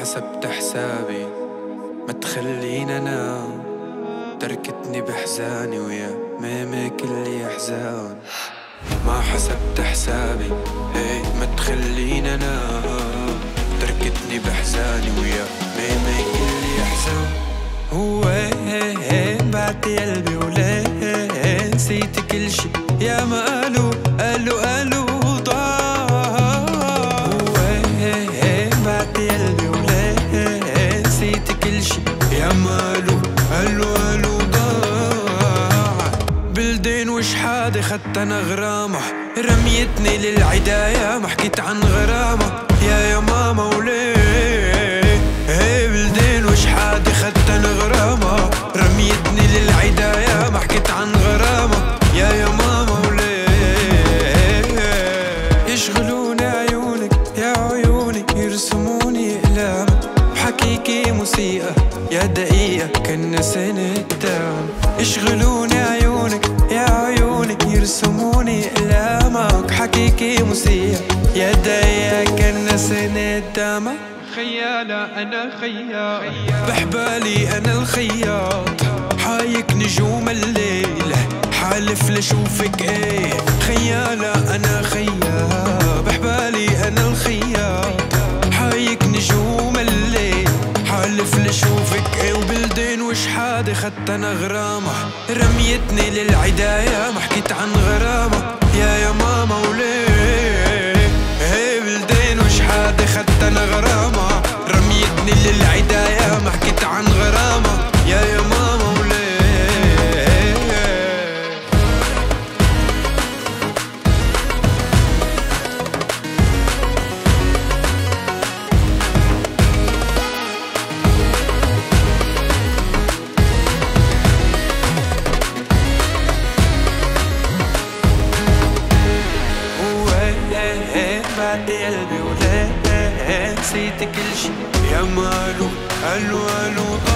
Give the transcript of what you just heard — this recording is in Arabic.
حسبت حسابي ما تخلينا انام، تركتني بحزاني ويا ميمي كلي احزان. ما حسبت حسابي ما تخلينا انام، تركتني بحزاني ويا ميمي كلي احزان. وين بعتي قلبي وليه نسيت كل شي يا ما قالوا ضاع. وين بعتي قلبي وليه نسيت كل شي يا ما قالوا ضاع. بلدين وشحادة خدت انا غرامة، رميتني للعداية ما حكيت عن غرامة يا ماما وليه. بلدين وشحادة خدت انا غرامة، رميتني للعداية ما حكيت عن غرامة يا ماما وليه. يشغلوني عيونك يا عيوني، يرسموني اقلام بحكيكي موسيقى يا دقيقة كنا سنة دام. يشغلوني عيونك يا عيوني، يرسموني اقلامك بحكيكي موسيقى يا دقيقة كنا سنة دام. خيالة أنا خياط بحبالي أنا الخياط، حايك نجوم الليل حالف لشوفك خيالة أنا خياط بحبالي أنا الخياط، حايك نجوم الليل حالف لشوفك وبلدين وشحادة خدت أنا غرامة، رميتني للعداية ما حكيت عن غرامة يا ماما وليه. بلدين وشحادة خدت أنا غرامة، رميتني للعداية ما حكيت عن غرامة يا ماما وليه. بعتي قلبي وليه نسيت كل شي يا ما قالوا